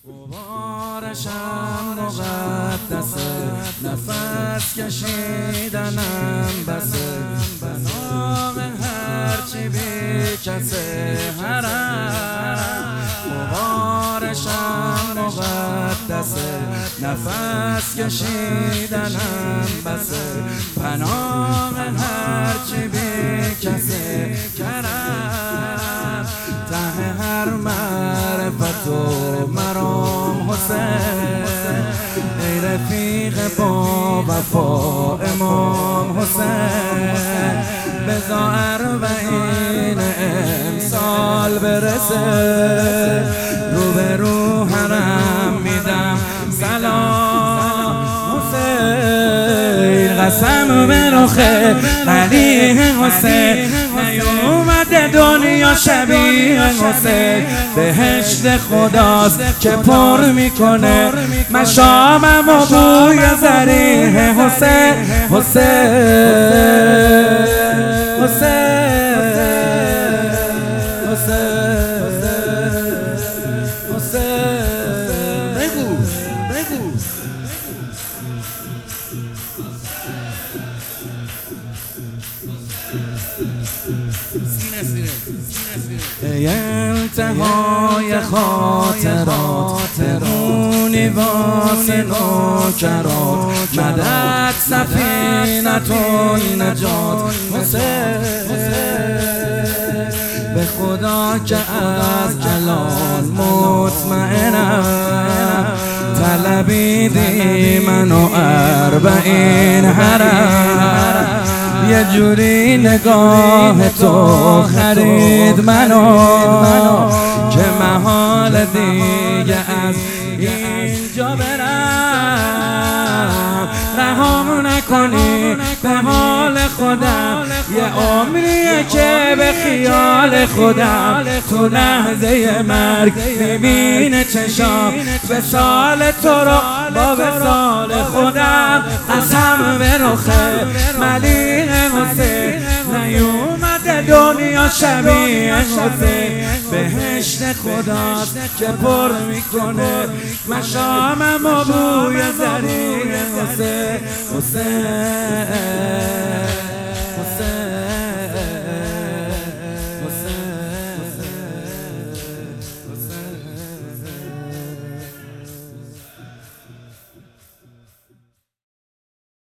غبارشم مقدسه، نفس کشیدنم بسه، بنام هرچی بی کسه حرم. غبارشم مقدسه، نفس کشیدنم بسه، بنام هرچی بی کسه کرم. ته هر معرفت و مرام حسین، ای رفیق با وفا امام حسین. بزا 40 امسال برسه، رو به رو حرم میدم سلام حسین. قسم به رخ علی حسین، نیومده دنیا شبیه حسین. بهشت خداست که پر میکنه مشامم و بوی ذریح حسین. حسین حسین حسین بگو بگو. ای انتهای خاطرات، رونی واسه نوکرات، مدد سفینة النجات حسین. به خدا که از الان مطمئنم، طلبیدی منو 40 حرم. یه جوری نگاه تو خرید منو که محال دیگه از اینجا برم. رهام نکنی به حال خودم، یه عمریه که به خیال خودم. تو لحظه مرگ میبینه چشام وصال تو رو با وصال خودم. قسم به رخ ملیح حسین، نیومده دنیا شبیه حسین. بهشت خداست که پر میکنه مشامم و بوی ذریح حسین. حسین